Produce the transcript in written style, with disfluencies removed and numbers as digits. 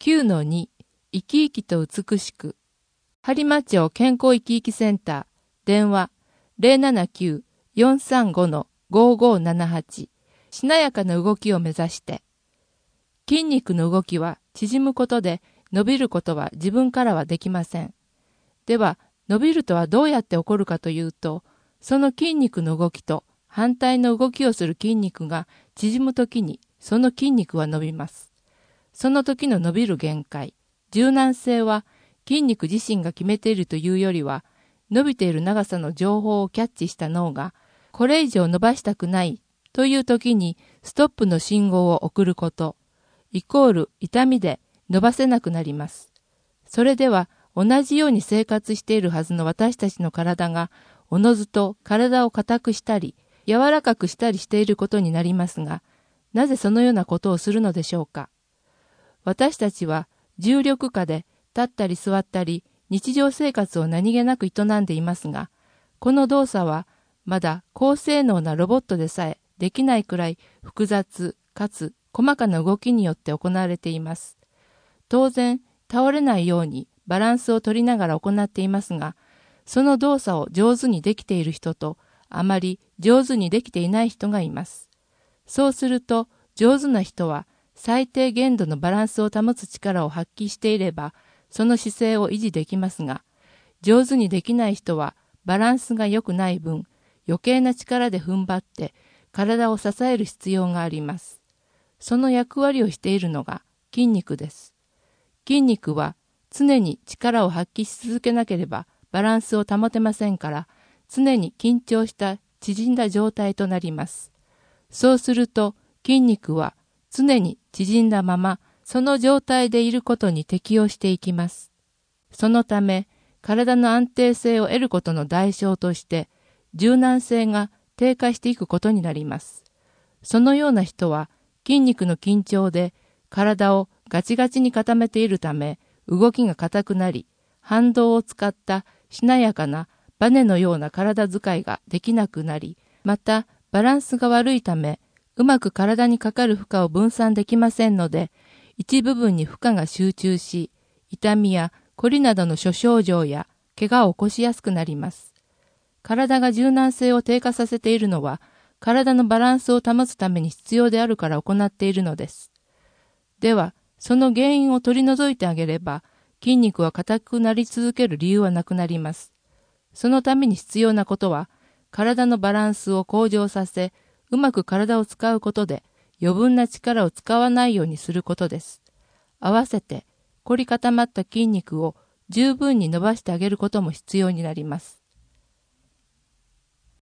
9-2 生き生きと美しく。播磨町健康生き生きセンター。電話 079-435-5578。しなやかな動きを目指して。筋肉の動きは縮むことで、伸びることは自分からはできません。では、伸びるとはどうやって起こるかというと、その筋肉の動きと反対の動きをする筋肉が縮むときに、その筋肉は伸びます。その時の伸びる限界、柔軟性は筋肉自身が決めているというよりは、伸びている長さの情報をキャッチした脳が、これ以上伸ばしたくないという時にストップの信号を送ること、イコール痛みで伸ばせなくなります。それでは同じように生活しているはずの私たちの体が、おのずと体を硬くしたり、柔らかくしたりしていることになりますが、なぜそのようなことをするのでしょうか。私たちは重力下で立ったり座ったり日常生活を何気なく営んでいますが、この動作はまだ高性能なロボットでさえできないくらい複雑かつ細かな動きによって行われています。当然倒れないようにバランスを取りながら行っていますが、その動作を上手にできている人とあまり上手にできていない人がいます。そうすると上手な人は最低限度のバランスを保つ力を発揮していれば、その姿勢を維持できますが、上手にできない人はバランスが良くない分、余計な力で踏ん張って体を支える必要があります。その役割をしているのが筋肉です。筋肉は常に力を発揮し続けなければバランスを保てませんから、常に緊張した縮んだ状態となります。そうすると筋肉は常に縮んだまま、その状態でいることに適応していきます。そのため、体の安定性を得ることの代償として、柔軟性が低下していくことになります。そのような人は、筋肉の緊張で体をガチガチに固めているため、動きが硬くなり、反動を使ったしなやかなバネのような体使いができなくなり、またバランスが悪いため、うまく体にかかる負荷を分散できませんので、一部分に負荷が集中し、痛みやこりなどの諸症状や怪我を起こしやすくなります。体が柔軟性を低下させているのは、体のバランスを保つために必要であるから行っているのです。では、その原因を取り除いてあげれば、筋肉は硬くなり続ける理由はなくなります。そのために必要なことは、体のバランスを向上させ、うまく体を使うことで余分な力を使わないようにすることです。合わせて凝り固まった筋肉を十分に伸ばしてあげることも必要になります。